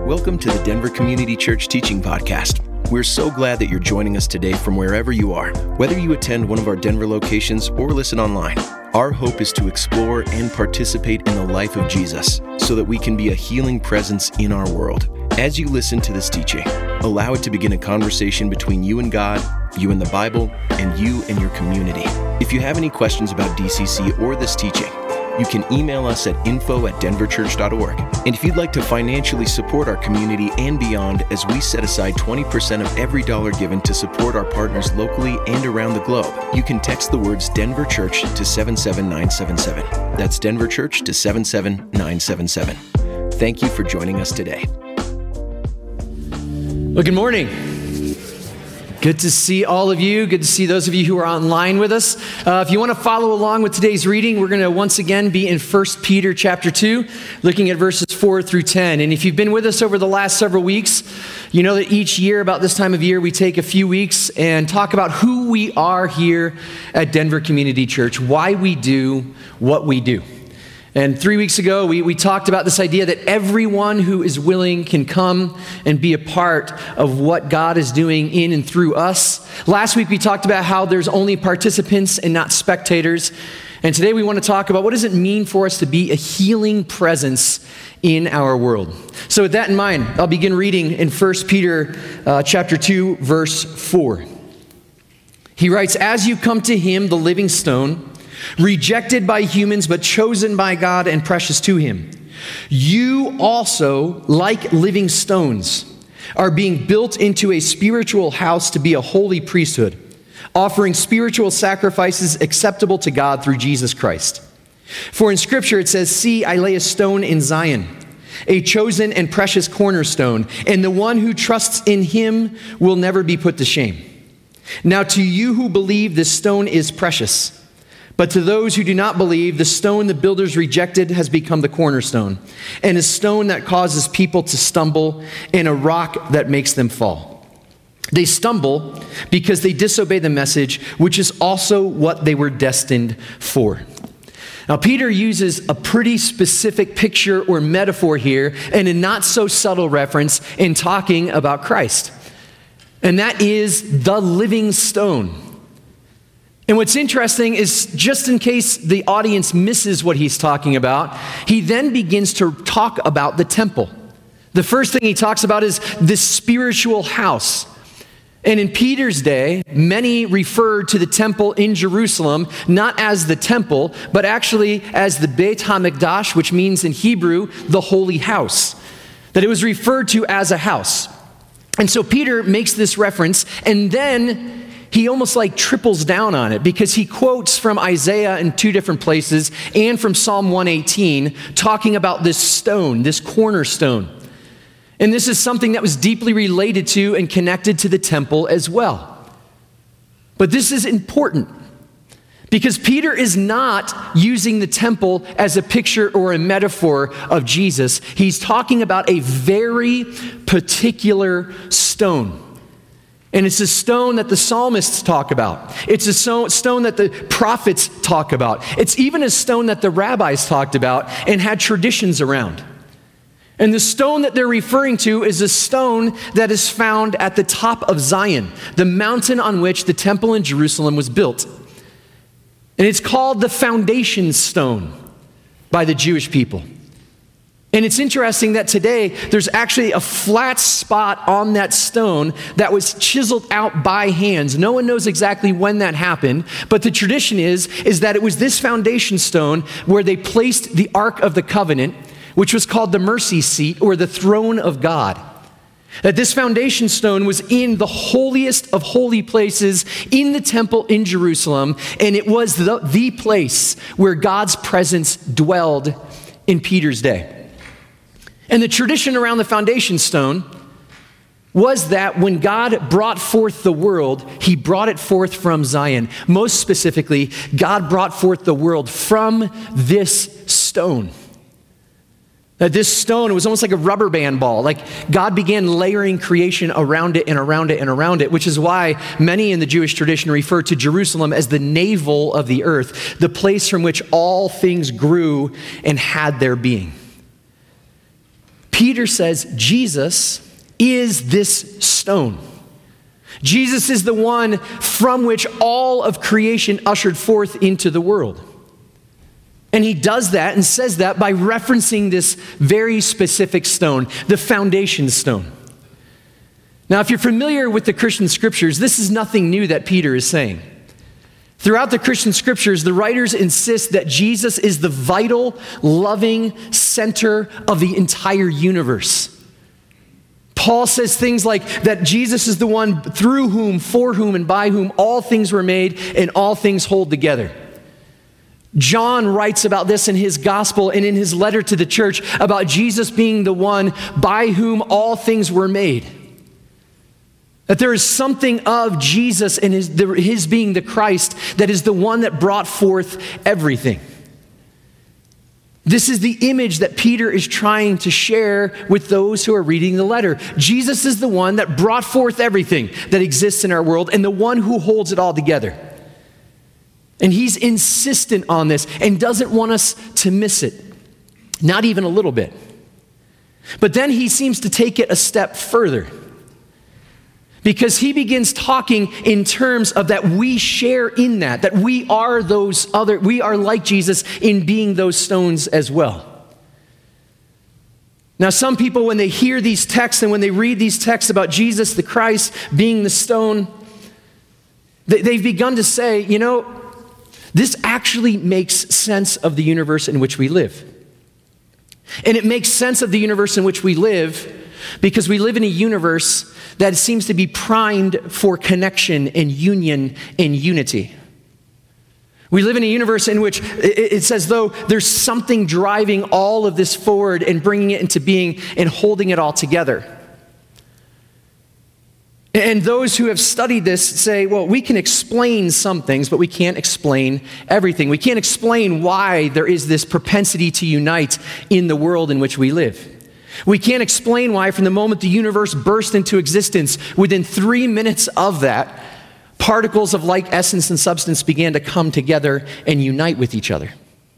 Welcome to the Denver Community Church Teaching Podcast. We're so glad that you're joining us today from wherever you are, whether you attend one of our Denver locations or listen online. Our hope is to explore and participate in the life of Jesus so that we can be a healing presence in our world. As you listen to this teaching, allow it to begin a conversation between you and God, you and the Bible, and you and your community. If you have any questions about DCC or this teaching, you can email us at info@denverchurch.org. And if you'd like to financially support our community and beyond as we set aside 20% of every dollar given to support our partners locally and around the globe, you can text the words Denver Church to 77977. That's Denver Church to 77977. Thank you for joining us today. Well, good morning. Good to see all of you. Good to see those of you who are online with us. If you want to follow along with today's reading, we're going to once again be in 1 Peter chapter 2, looking at verses 4 through 10. And if you've been with us over the last several weeks, you know that each year, about this time of year, we take a few weeks and talk about who we are here at Denver Community Church, why we do what we do. And 3 weeks ago, we talked about this idea that everyone who is willing can come and be a part of what God is doing in and through us. Last week, we talked about how there's only participants and not spectators. And today, we want to talk about what does it mean for us to be a healing presence in our world. So with that in mind, I'll begin reading in 1 Peter chapter 2, verse 4. He writes, "As you come to him, the living stone, rejected by humans, but chosen by God and precious to him. You also, like living stones, are being built into a spiritual house to be a holy priesthood, offering spiritual sacrifices acceptable to God through Jesus Christ. For in Scripture it says, 'See, I lay a stone in Zion, a chosen and precious cornerstone, and the one who trusts in him will never be put to shame.' Now to you who believe, this stone is precious. But to those who do not believe, the stone the builders rejected has become the cornerstone, and a stone that causes people to stumble, and a rock that makes them fall. They stumble because they disobey the message, which is also what they were destined for." Now, Peter uses a pretty specific picture or metaphor here, and a not so subtle reference in talking about Christ. And that is the living stone. And what's interesting is, just in case the audience misses what he's talking about, he then begins to talk about the temple. The first thing he talks about is this spiritual house. And in Peter's day, many referred to the temple in Jerusalem not as the temple, but actually as the Beit HaMikdash, which means in Hebrew, the holy house. That it was referred to as a house. And so Peter makes this reference, and then he almost like triples down on it, because he quotes from Isaiah in two different places and from Psalm 118 talking about this stone, this cornerstone. And this is something that was deeply related to and connected to the temple as well. But this is important because Peter is not using the temple as a picture or a metaphor of Jesus. He's talking about a very particular stone. And it's a stone that the psalmists talk about. It's a stone that the prophets talk about. It's even a stone that the rabbis talked about and had traditions around. And the stone that they're referring to is a stone that is found at the top of Zion, the mountain on which the temple in Jerusalem was built. And it's called the foundation stone by the Jewish people. And it's interesting that today there's actually a flat spot on that stone that was chiseled out by hands. No one knows exactly when that happened, but the tradition is that it was this foundation stone where they placed the Ark of the Covenant, which was called the mercy seat or the throne of God. That this foundation stone was in the holiest of holy places in the temple in Jerusalem, and it was the place where God's presence dwelled in Peter's day. And the tradition around the foundation stone was that when God brought forth the world, he brought it forth from Zion. Most specifically, God brought forth the world from this stone. That this stone, it was almost like a rubber band ball. Like God began layering creation around it and around it and around it, which is why many in the Jewish tradition refer to Jerusalem as the navel of the earth, the place from which all things grew and had their being. Peter says Jesus is this stone. Jesus is the one from which all of creation ushered forth into the world. And he does that and says that by referencing this very specific stone, the foundation stone. Now, if you're familiar with the Christian scriptures, this is nothing new that Peter is saying. Throughout the Christian scriptures, the writers insist that Jesus is the vital, loving center of the entire universe. Paul says things like that Jesus is the one through whom, for whom, and by whom all things were made and all things hold together. John writes about this in his gospel and in his letter to the church about Jesus being the one by whom all things were made. That there is something of Jesus and his being the Christ that is the one that brought forth everything. This is the image that Peter is trying to share with those who are reading the letter. Jesus is the one that brought forth everything that exists in our world and the one who holds it all together. And he's insistent on this and doesn't want us to miss it, not even a little bit. But then he seems to take it a step further, because he begins talking in terms of that we share in that we are we are like Jesus in being those stones as well. Now, some people, when they hear these texts and when they read these texts about Jesus the Christ being the stone, they've begun to say, this actually makes sense of the universe in which we live. And it makes sense of the universe in which we live because we live in a universe that seems to be primed for connection and union and unity. We live in a universe in which it's as though there's something driving all of this forward and bringing it into being and holding it all together. And those who have studied this say, well, we can explain some things, but we can't explain everything. We can't explain why there is this propensity to unite in the world in which we live. We can't explain why from the moment the universe burst into existence, within 3 minutes of that, particles of like essence and substance began to come together and unite with each other.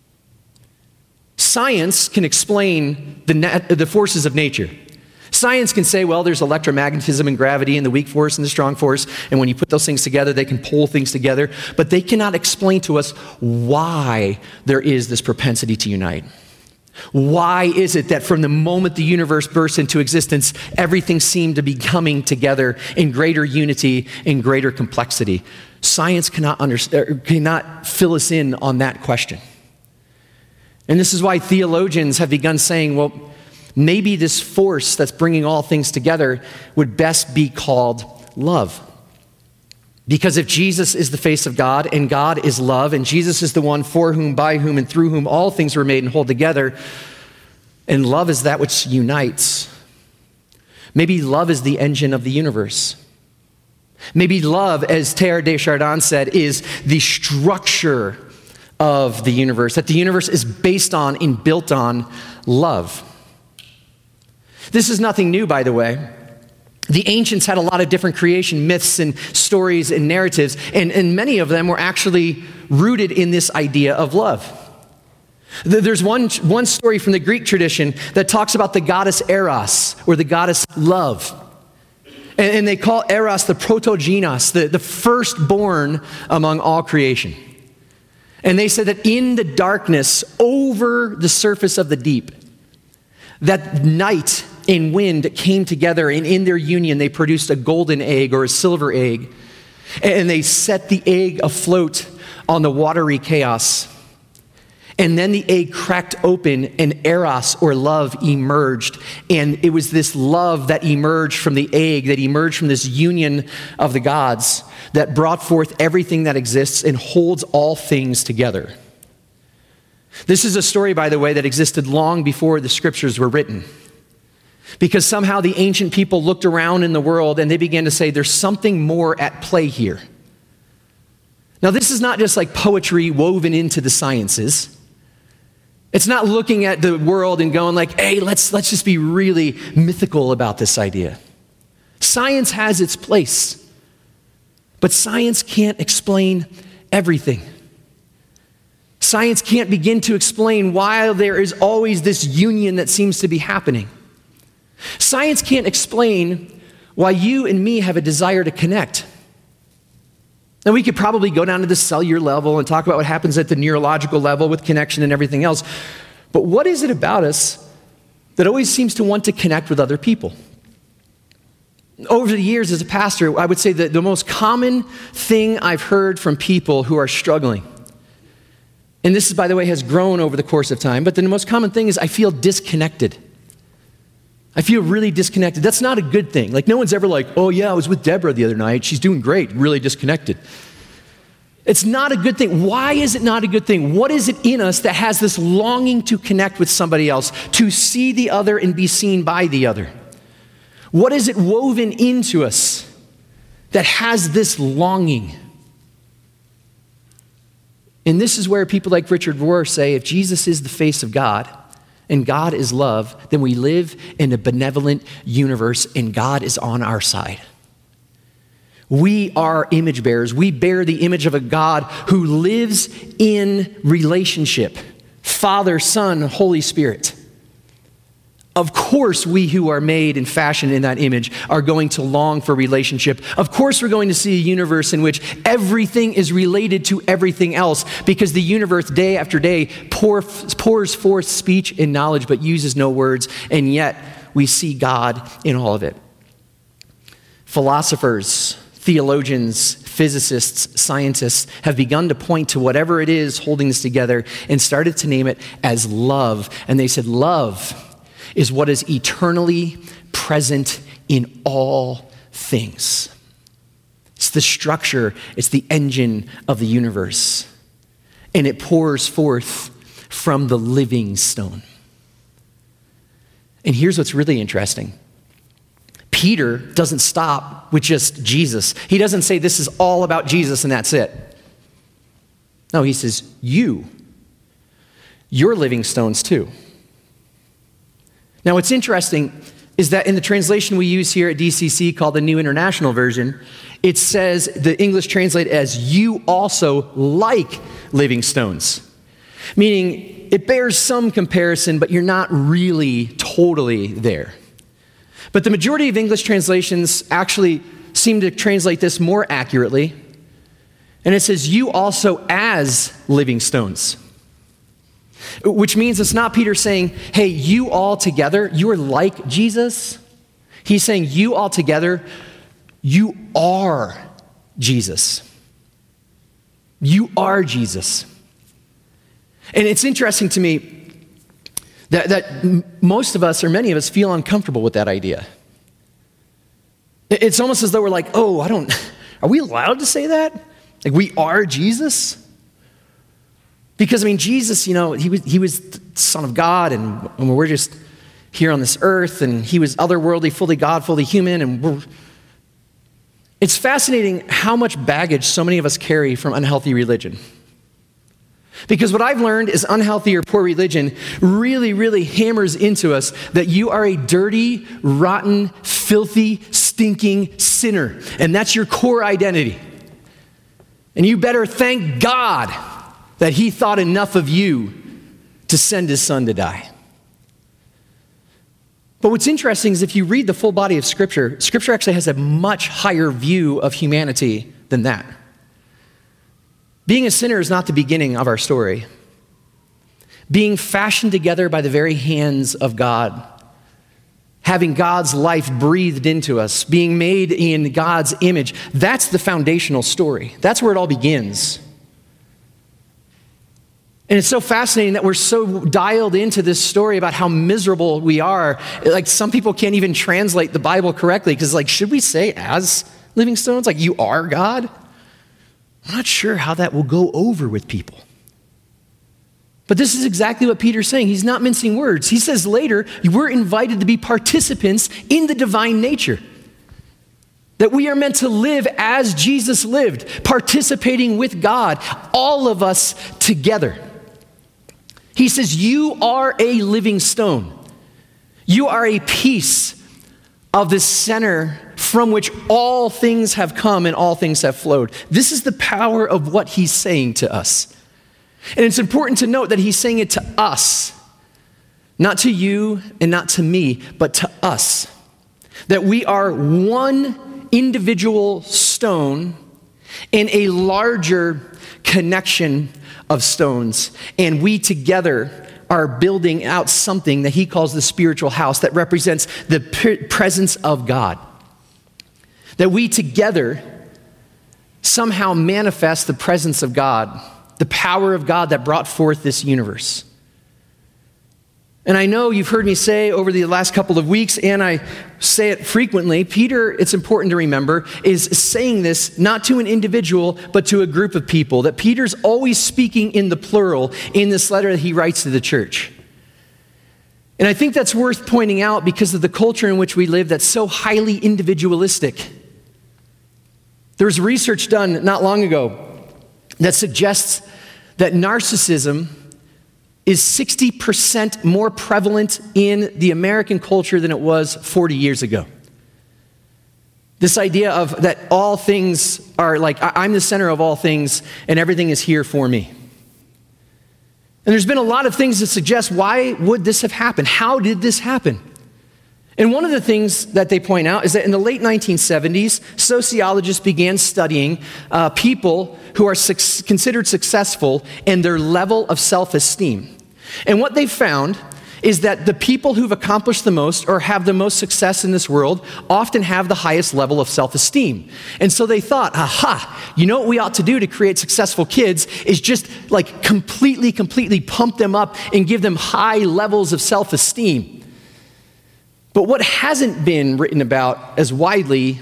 Science can explain the forces of nature. Science can say, well, there's electromagnetism and gravity and the weak force and the strong force, and when you put those things together, they can pull things together, but they cannot explain to us why there is this propensity to unite. Why is it that from the moment the universe burst into existence, everything seemed to be coming together in greater unity and greater complexity? Science cannot fill us in on that question. And this is why theologians have begun saying, well, maybe this force that's bringing all things together would best be called love. Because if Jesus is the face of God, and God is love, and Jesus is the one for whom, by whom, and through whom all things were made and hold together, and love is that which unites, maybe love is the engine of the universe. Maybe love, as Teilhard de Chardin said, is the structure of the universe, that the universe is based on and built on love. This is nothing new, by the way. The ancients had a lot of different creation myths and stories and narratives, and many of them were actually rooted in this idea of love. There's one story from the Greek tradition that talks about the goddess Eros, or the goddess love. And they call Eros the protogenos, the firstborn among all creation. And they said that in the darkness over the surface of the deep, that night and wind came together, and in their union they produced a golden egg or a silver egg, and they set the egg afloat on the watery chaos. And then the egg cracked open and Eros, or love, emerged. And it was this love that emerged from the egg, that emerged from this union of the gods, that brought forth everything that exists and holds all things together. This is a story, by the way, that existed long before the scriptures were written. Because somehow the ancient people looked around in the world and they began to say, there's something more at play here. Now, this is not just like poetry woven into the sciences. It's not looking at the world and going like, hey, let's just be really mythical about this idea. Science has its place, but science can't explain everything. Science can't begin to explain why there is always this union that seems to be happening. Science can't explain why you and me have a desire to connect. Now, we could probably go down to the cellular level and talk about what happens at the neurological level with connection and everything else. But what is it about us that always seems to want to connect with other people? Over the years as a pastor, I would say that the most common thing I've heard from people who are struggling, and this, by the way, has grown over the course of time, but the most common thing is I feel disconnected. I feel really disconnected. That's not a good thing. Like, no one's ever like, oh yeah, I was with Deborah the other night. She's doing great, really disconnected. It's not a good thing. Why is it not a good thing? What is it in us that has this longing to connect with somebody else, to see the other and be seen by the other? What is it woven into us that has this longing? And this is where people like Richard Rohr say, if Jesus is the face of God and God is love, then we live in a benevolent universe and God is on our side. We are image bearers. We bear the image of a God who lives in relationship. Father, Son, Holy Spirit. Of course, we who are made and fashioned in that image are going to long for relationship. Of course, we're going to see a universe in which everything is related to everything else, because the universe day after day pours forth speech and knowledge but uses no words, and yet we see God in all of it. Philosophers, theologians, physicists, scientists have begun to point to whatever it is holding this together and started to name it as love. And they said love is what is eternally present in all things. It's the structure, it's the engine of the universe. And it pours forth from the living stone. And here's what's really interesting. Peter doesn't stop with just Jesus. He doesn't say this is all about Jesus and that's it. No, he says, you're living stones too. Now, what's interesting is that in the translation we use here at DCC called the New International Version, it says, the English translate as you also like living stones. Meaning it bears some comparison, but you're not really totally there. But the majority of English translations actually seem to translate this more accurately. And it says, you also as living stones. Which means it's not Peter saying, hey, you all together, you are like Jesus. He's saying, you all together, you are Jesus. You are Jesus. And it's interesting to me that most of us, or many of us, feel uncomfortable with that idea. It's almost as though we're like, oh, are we allowed to say that? Like, we are Jesus? Because, Jesus, he was the Son of God, and we're just here on this earth, and he was otherworldly, fully God, fully human, It's fascinating how much baggage so many of us carry from unhealthy religion. Because what I've learned is unhealthy or poor religion really, really hammers into us that you are a dirty, rotten, filthy, stinking sinner, and that's your core identity. And you better thank God that he thought enough of you to send his son to die. But what's interesting is if you read the full body of Scripture, Scripture actually has a much higher view of humanity than that. Being a sinner is not the beginning of our story. Being fashioned together by the very hands of God, having God's life breathed into us, being made in God's image, that's the foundational story. That's where it all begins. And it's so fascinating that we're so dialed into this story about how miserable we are. Like, some people can't even translate the Bible correctly because, should we say as living stones? Like, you are God? I'm not sure how that will go over with people. But this is exactly what Peter's saying. He's not mincing words. He says later, we're invited to be participants in the divine nature. That we are meant to live as Jesus lived, participating with God, all of us together. He says, you are a living stone. You are a piece of the center from which all things have come and all things have flowed. This is the power of what he's saying to us. And it's important to note that he's saying it to us, not to you and not to me, but to us. That we are one individual stone in a larger connection of stones. And we together are building out something that he calls the spiritual house that represents the presence of God. That we together somehow manifest the presence of God, the power of God that brought forth this universe. And I know you've heard me say over the last couple of weeks, and I say it frequently, Peter, it's important to remember, is saying this not to an individual, but to a group of people. That Peter's always speaking in the plural in this letter that he writes to the church. And I think that's worth pointing out because of the culture in which we live that's so highly individualistic. There was research done not long ago that suggests that narcissism is 60% more prevalent in the American culture than it was 40 years ago. This idea of that all things are like, I'm the center of all things and everything is here for me. And there's been a lot of things that suggest why would this have happened? How did this happen? And one of the things that they point out is that in the late 1970s, sociologists began studying people who are considered successful and their level of self-esteem. And what they found is that the people who've accomplished the most or have the most success in this world often have the highest level of self-esteem. And so they thought, aha, you know what we ought to do to create successful kids is just like completely pump them up and give them high levels of self-esteem. But what hasn't been written about as widely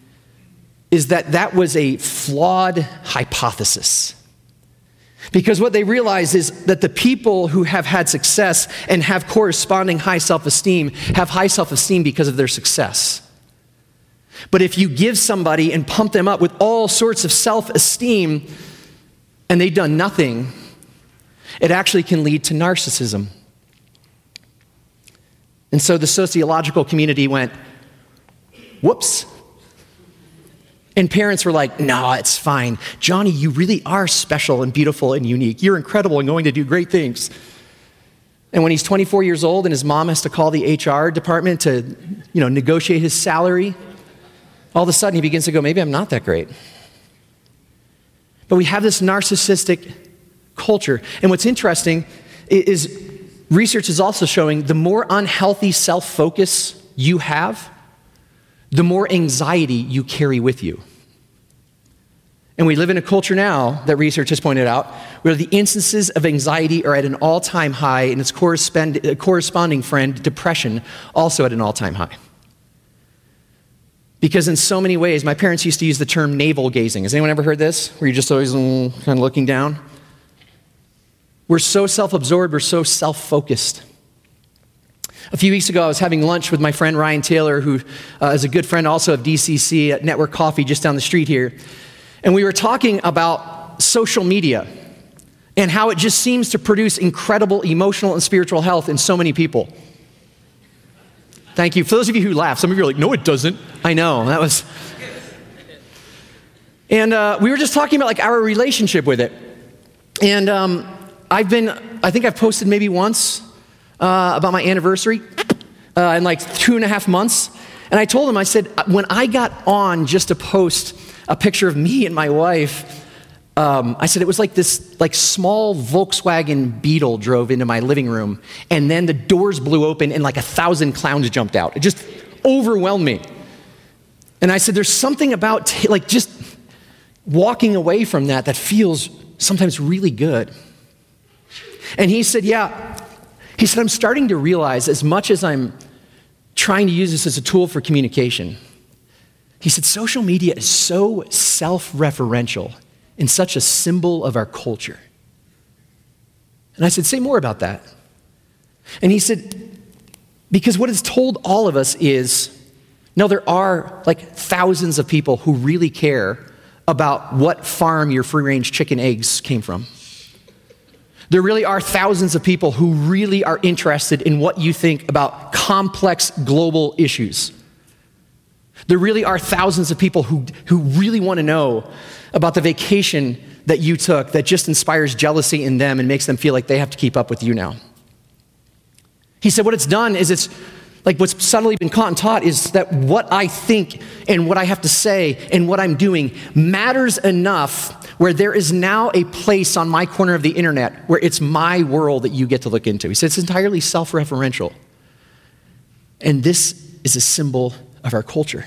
is that that was a flawed hypothesis. Because what they realize is that the people who have had success and have corresponding high self-esteem have high self-esteem because of their success. But if you give somebody and pump them up with all sorts of self-esteem and they've done nothing, it actually can lead to narcissism. And so the sociological community went, whoops. And parents were like, no, it's fine. Johnny, you really are special and beautiful and unique. You're incredible and going to do great things. And when he's 24 years old and his mom has to call the HR department to, negotiate his salary, all of a sudden he begins to go, maybe I'm not that great. But we have this narcissistic culture. And what's interesting is research is also showing the more unhealthy self-focus you have, the more anxiety you carry with you. And we live in a culture now that research has pointed out where the instances of anxiety are at an all-time high and its corresponding friend, depression, also at an all-time high. Because in so many ways, my parents used to use the term navel gazing. Has anyone ever heard this? Where you're just always kind of looking down? We're so self-absorbed, we're so self-focused. A few weeks ago, I was having lunch with my friend Ryan Taylor, who is a good friend also of DCC at Network Coffee just down the street here. And we were talking about social media and how it just seems to produce incredible emotional and spiritual health in so many people. Thank you. For those of you who laugh, some of you are like, no, it doesn't. I know, that was... And we were just talking about like our relationship with it. And I think I've posted maybe once about my anniversary in like 2.5 months. And I told him, I said, when I got on just to post a picture of me and my wife, I said it was like this like small Volkswagen Beetle drove into my living room and then the doors blew open and like 1,000 clowns jumped out. It just overwhelmed me. And I said, there's something about just walking away from that feels sometimes really good. And he said, yeah. He said, I'm starting to realize as much as I'm trying to use this as a tool for communication, he said, social media is so self-referential and such a symbol of our culture. And I said, say more about that. And he said, because what it's told all of us is, no, there are like thousands of people who really care about what farm your free-range chicken eggs came from. There really are thousands of people who really are interested in what you think about complex global issues. There really are thousands of people who really want to know about the vacation that you took that just inspires jealousy in them and makes them feel like they have to keep up with you now. He said what it's done is it's like what's subtly been caught and taught is that what I think and what I have to say and what I'm doing matters enough where there is now a place on my corner of the internet where it's my world that you get to look into. He said it's entirely self-referential. And this is a symbol of our culture.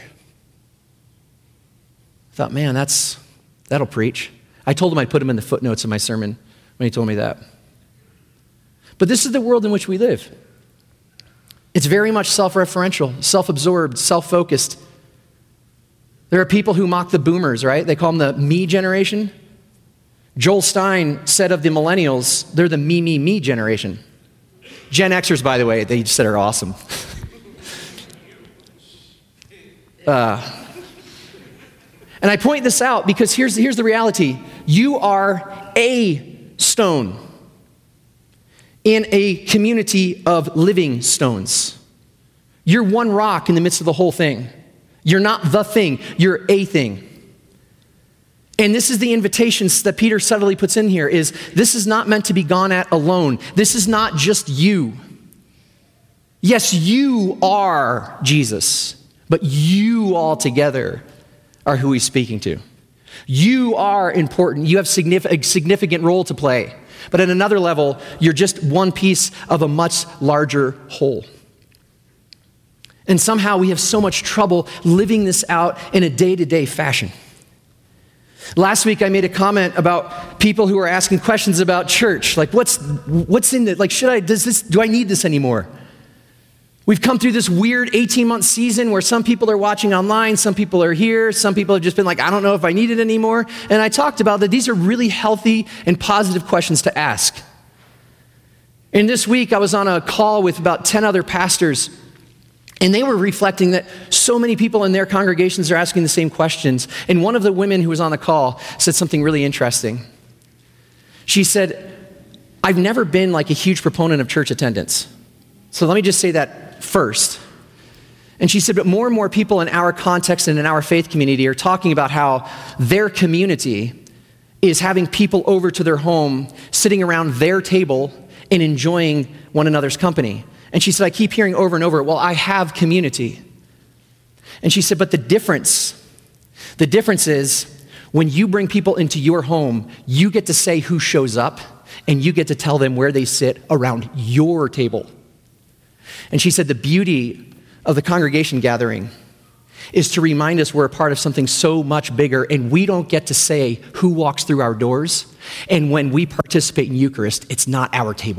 I thought, man, that'll preach. I told him I'd put him in the footnotes of my sermon when he told me that. But this is the world in which we live. It's very much self-referential, self-absorbed, self-focused. There are people who mock the boomers, right? They call them the me generation. Joel Stein said of the millennials, they're the me generation. Gen Xers, by the way, they just said are awesome. And I point this out because here's the reality. You are a stone in a community of living stones. You're one rock in the midst of the whole thing. You're not the thing, you're a thing. And this is the invitation that Peter subtly puts in here is this is not meant to be gone at alone. This is not just you. Yes, you are Jesus, but you all together are who he's speaking to. You are important. You have a significant role to play. But at another level, you're just one piece of a much larger whole. And somehow we have so much trouble living this out in a day-to-day fashion. Last week I made a comment about people who are asking questions about church. Like what's in it? Like do I need this anymore? We've come through this weird 18-month season where some people are watching online, some people are here, some people have just been like, I don't know if I need it anymore. And I talked about that these are really healthy and positive questions to ask. And this week I was on a call with about 10 other pastors, and they were reflecting that so many people in their congregations are asking the same questions. And one of the women who was on the call said something really interesting. She said, I've never been like a huge proponent of church attendance. So let me just say that first. And she said, but more and more people in our context and in our faith community are talking about how their community is having people over to their home, sitting around their table and enjoying one another's company. And she said, I keep hearing over and over, well, I have community. And she said, but the difference is when you bring people into your home, you get to say who shows up and you get to tell them where they sit around your table. And she said the beauty of the congregation gathering is to remind us we're a part of something so much bigger, and we don't get to say who walks through our doors. And when we participate in Eucharist, it's not our table.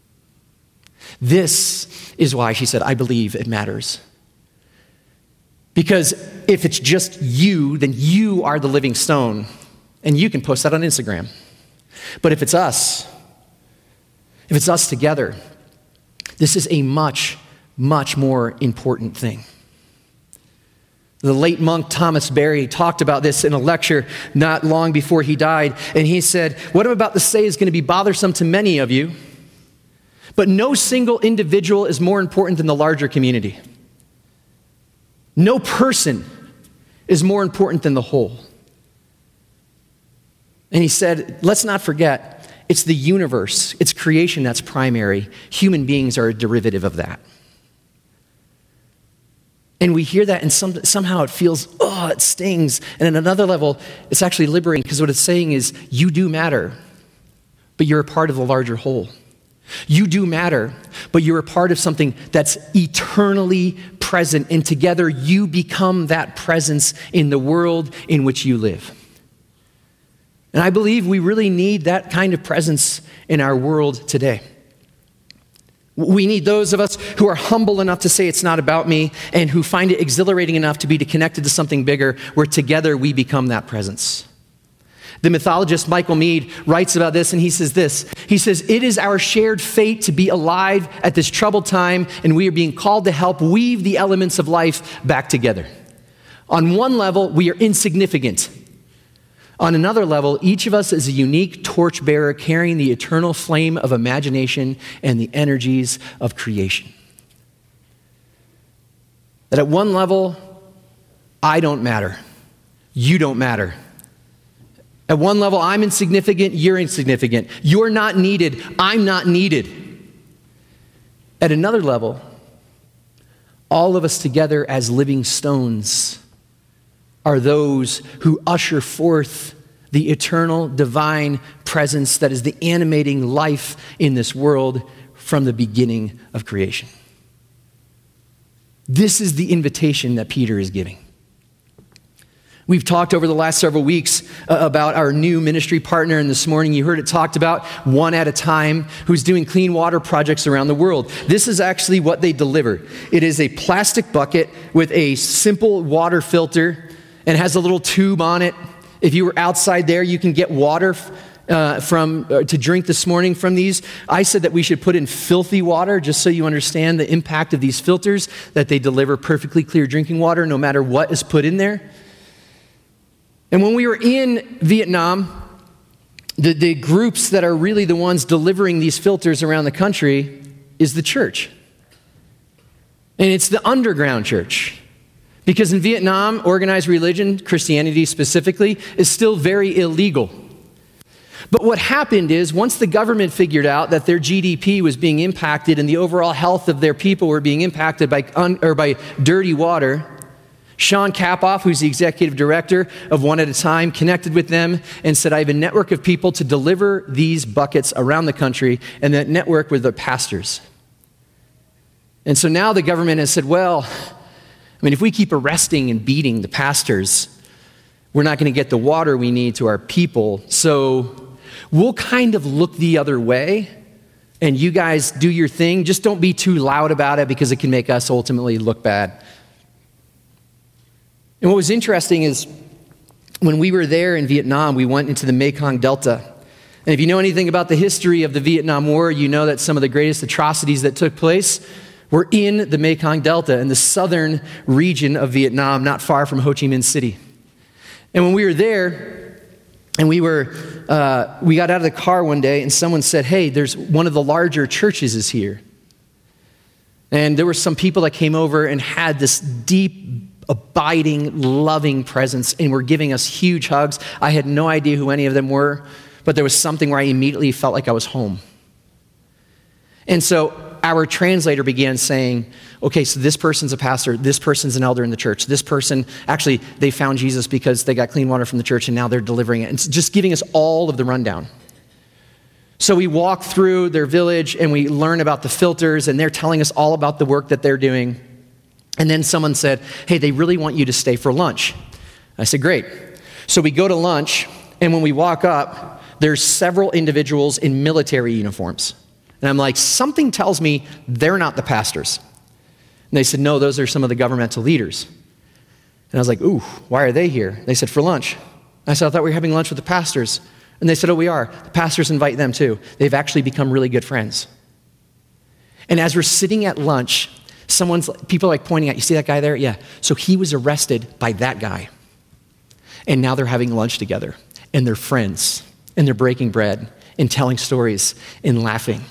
This is why she said, I believe it matters. Because if it's just you, then you are the living stone, and you can post that on Instagram. But if it's us together, this is a much, much more important thing. The late monk Thomas Berry talked about this in a lecture not long before he died, and he said, what I'm about to say is going to be bothersome to many of you, but no single individual is more important than the larger community. No person is more important than the whole. And he said, let's not forget, it's the universe, it's creation that's primary. Human beings are a derivative of that. And we hear that and somehow it feels, it stings. And at another level, it's actually liberating because what it's saying is you do matter, but you're a part of the larger whole. You do matter, but you're a part of something that's eternally present, and together you become that presence in the world in which you live. And I believe we really need that kind of presence in our world today. We need those of us who are humble enough to say it's not about me and who find it exhilarating enough to be connected to something bigger where together we become that presence. The mythologist Michael Meade writes about this, and he says this. He says, it is our shared fate to be alive at this troubled time, and we are being called to help weave the elements of life back together. On one level, we are insignificant. On another level, each of us is a unique torchbearer carrying the eternal flame of imagination and the energies of creation. That at one level, I don't matter. You don't matter. At one level, I'm insignificant, you're insignificant. You're not needed, I'm not needed. At another level, all of us together as living stones are those who usher forth the eternal divine presence that is the animating life in this world from the beginning of creation. This is the invitation that Peter is giving. We've talked over the last several weeks about our new ministry partner, and this morning you heard it talked about, One at a Time, who's doing clean water projects around the world. This is actually what they deliver. It is a plastic bucket with a simple water filter and has a little tube on it. If you were outside there, you can get water to drink this morning from these. I said that we should put in filthy water just so you understand the impact of these filters, that they deliver perfectly clear drinking water no matter what is put in there. And when we were in Vietnam, the groups that are really the ones delivering these filters around the country is the church. And it's the underground church. Because in Vietnam, organized religion, Christianity specifically, is still very illegal. But what happened is, once the government figured out that their GDP was being impacted and the overall health of their people were being impacted by dirty water, Sean Kapoff, who's the executive director of One at a Time, connected with them and said, I have a network of people to deliver these buckets around the country, and that network were the pastors. And so now the government has said, well, if we keep arresting and beating the pastors, we're not going to get the water we need to our people, so we'll kind of look the other way, and you guys do your thing. Just don't be too loud about it because it can make us ultimately look bad. And what was interesting is when we were there in Vietnam, we went into the Mekong Delta. And if you know anything about the history of the Vietnam War, you know that some of the greatest atrocities that took place were in the Mekong Delta, in the southern region of Vietnam, not far from Ho Chi Minh City. And when we were there, and we got out of the car one day, and someone said, hey, there's one of the larger churches is here. And there were some people that came over and had this deep, abiding, loving presence, and were giving us huge hugs. I had no idea who any of them were, but there was something where I immediately felt like I was home. And so our translator began saying, okay, so this person's a pastor, this person's an elder in the church, this person, actually, they found Jesus because they got clean water from the church, and now they're delivering it. And just giving us all of the rundown. So we walk through their village, and we learn about the filters, and they're telling us all about the work that they're doing. And then someone said, hey, they really want you to stay for lunch. I said, great. So we go to lunch, and when we walk up, there's several individuals in military uniforms. And I'm like, something tells me they're not the pastors. And they said, no, those are some of the governmental leaders. And I was like, ooh, why are they here? They said, for lunch. I said, I thought we were having lunch with the pastors. And they said, oh, we are. The pastors invite them too. They've actually become really good friends. And as we're sitting at lunch, people are like pointing out, you see that guy there? Yeah. So he was arrested by that guy. And now they're having lunch together. And they're friends. And they're breaking bread and telling stories and laughing.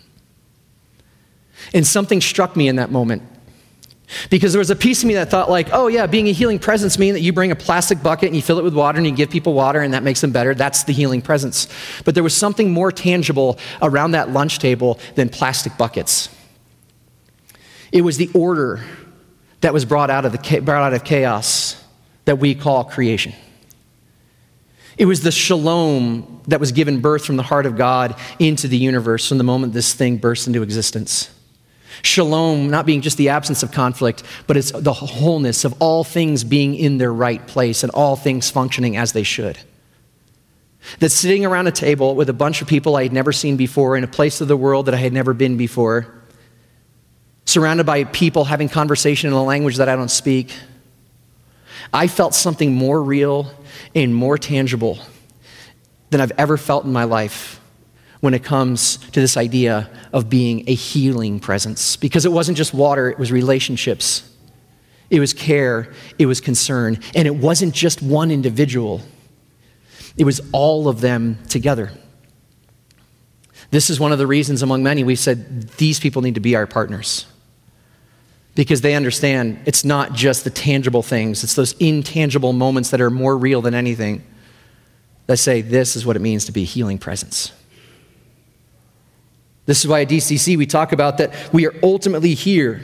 And something struck me in that moment. Because there was a piece of me that thought like, oh yeah, being a healing presence means that you bring a plastic bucket and you fill it with water and you give people water and that makes them better. That's the healing presence. But there was something more tangible around that lunch table than plastic buckets. It was the order that was brought out of chaos that we call creation. It was the shalom that was given birth from the heart of God into the universe from the moment this thing burst into existence. Shalom not being just the absence of conflict, but it's the wholeness of all things being in their right place and all things functioning as they should. That sitting around a table with a bunch of people I had never seen before in a place of the world that I had never been before, surrounded by people having conversation in a language that I don't speak, I felt something more real and more tangible than I've ever felt in my life when it comes to this idea of being a healing presence. Because it wasn't just water, it was relationships. It was care, it was concern, and it wasn't just one individual. It was all of them together. This is one of the reasons among many we said these people need to be our partners. Because they understand it's not just the tangible things, it's those intangible moments that are more real than anything that say this is what it means to be a healing presence. This is why at DCC we talk about that we are ultimately here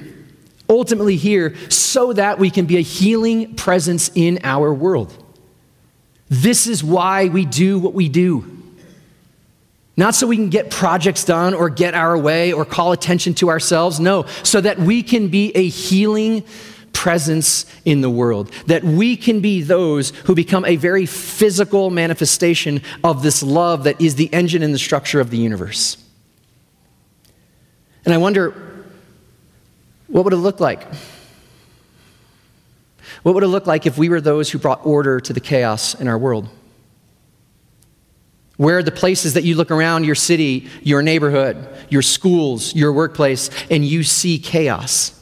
so that we can be a healing presence in our world. This is why we do what we do. Not so we can get projects done or get our way or call attention to ourselves. No, so that we can be a healing presence in the world. That we can be those who become a very physical manifestation of this love that is the engine and the structure of the universe. And I wonder, what would it look like? What would it look like if we were those who brought order to the chaos in our world? Where are the places that you look around your city, your neighborhood, your schools, your workplace, and you see chaos?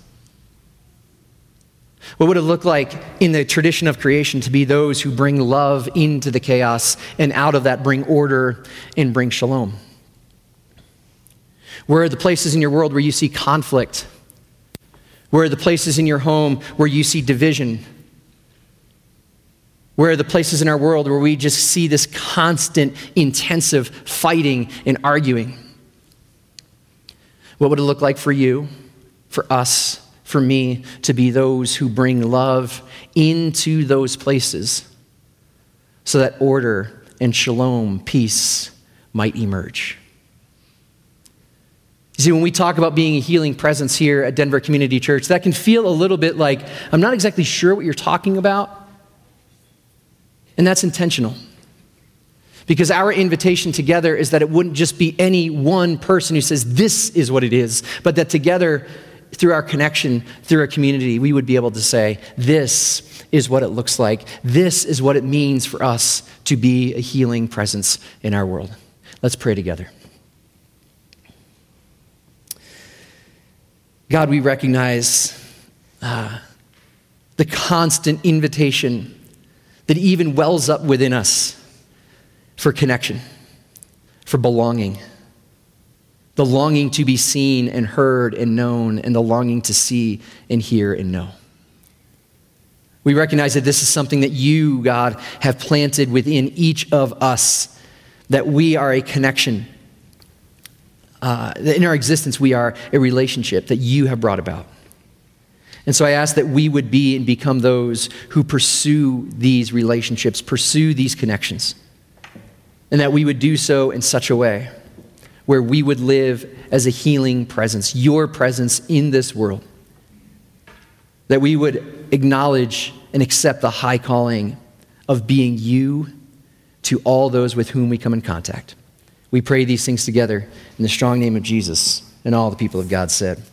What would it look like in the tradition of creation to be those who bring love into the chaos and out of that bring order and bring shalom? Where are the places in your world where you see conflict? Where are the places in your home where you see division? Where are the places in our world where we just see this constant, intensive fighting and arguing? What would it look like for you, for us, for me, to be those who bring love into those places so that order and shalom, peace, might emerge? You see, when we talk about being a healing presence here at Denver Community Church, that can feel a little bit like, I'm not exactly sure what you're talking about. And that's intentional. Because our invitation together is that it wouldn't just be any one person who says, this is what it is, but that together, through our connection, through our community, we would be able to say, this is what it looks like. This is what it means for us to be a healing presence in our world. Let's pray together. God, we recognize the constant invitation that even wells up within us for connection, for belonging, the longing to be seen and heard and known, and the longing to see and hear and know. We recognize that this is something that you, God, have planted within each of us, that we are a connection. That in our existence, we are a relationship that you have brought about. And so I ask that we would be and become those who pursue these relationships, pursue these connections, and that we would do so in such a way where we would live as a healing presence, your presence in this world, that we would acknowledge and accept the high calling of being you to all those with whom we come in contact. We pray these things together in the strong name of Jesus, and all the people of God said,